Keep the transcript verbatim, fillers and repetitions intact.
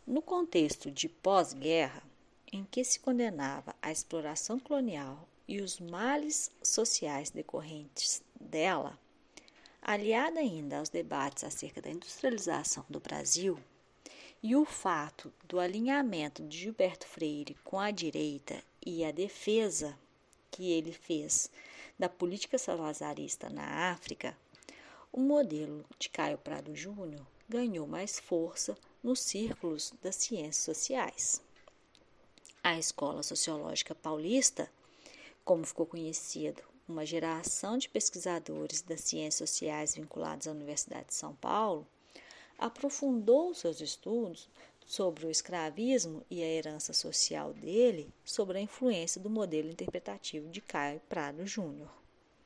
No contexto de pós-guerra, em que se condenava a exploração colonial e os males sociais decorrentes dela, aliada ainda aos debates acerca da industrialização do Brasil e o fato do alinhamento de Gilberto Freire com a direita e a defesa que ele fez da política salazarista na África, o modelo de Caio Prado Júnior ganhou mais força nos círculos das ciências sociais. A Escola Sociológica Paulista, como ficou conhecido, uma geração de pesquisadores das ciências sociais vinculados à Universidade de São Paulo, aprofundou seus estudos sobre o escravismo e a herança social dele sobre a influência do modelo interpretativo de Caio Prado Júnior.